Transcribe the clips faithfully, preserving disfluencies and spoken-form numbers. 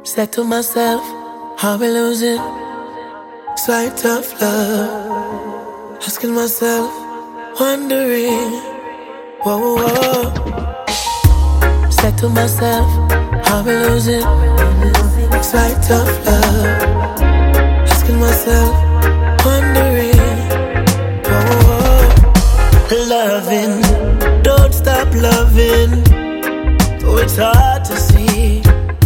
Said to myself, how we losing sight of love. Asking myself, wondering, whoa, whoa. Said to myself, how we losing sight of love. Asking myself, wondering, whoa, whoa. Loving, don't stop loving. Oh, it's hard to see.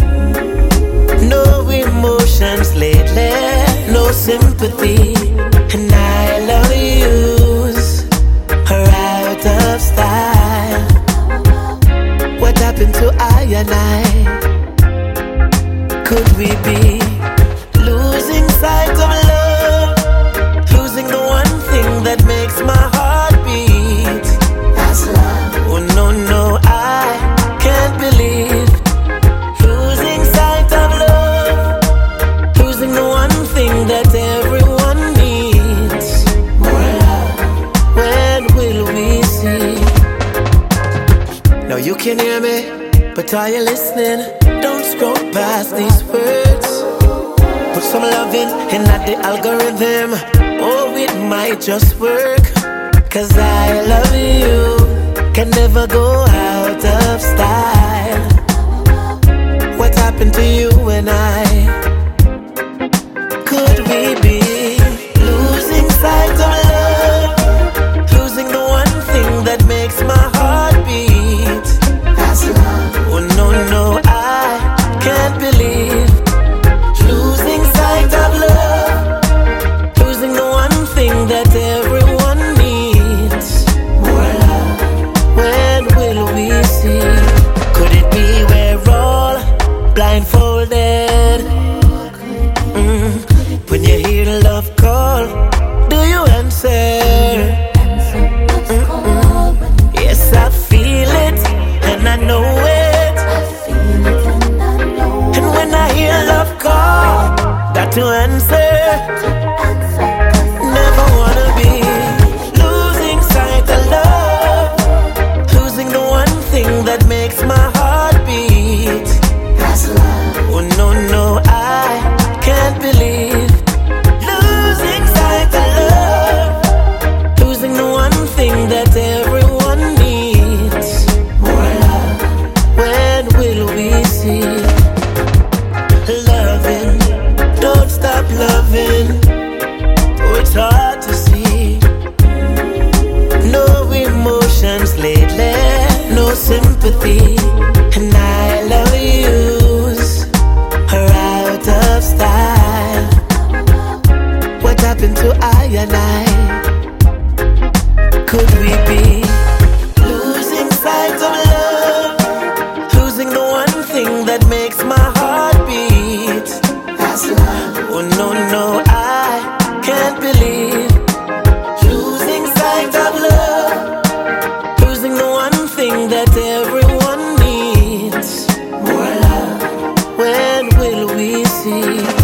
No emotions lately, no sympathy. And I love yous are out of style. What happened to I and I? Could we be losing sight of love? Losing the one thing that makes my heart beat. That's love. Oh no, no, I can't believe that everyone needs more love. When will we see? Now you can hear me, but are you listening? Don't scroll past these words. Put some loving in at the algorithm. Oh, it might just work. Cause I love you, can never go out of style. What happened to you and I? Could we be losing sight of love? Losing the one thing that makes my heart beat. That's love. Oh no, no, I can't believe losing sight of love. Losing the one thing that everyone needs. More love. When will we see? Could it be we're all blindfolded? Mm. When you hear the love call, do you answer? Mm-mm. Yes, I feel it, and I know it. And when I hear love call, got to answer. Never wanna be losing sight of love. Losing the one thing that makes my heart beat. That's love. Oh no, no, I can't believe that everyone needs. More love. When will we see? Loving, don't stop loving. Oh, it's hard to see. No emotions lately, no sympathy. And I love yous are out of style. What happened to I and I? Could we be losing sight of love? Losing the one thing that makes my heart beat. That's love. Oh no, no, I can't believe losing sight of love. Losing the one thing that everyone needs. More love. When will we see?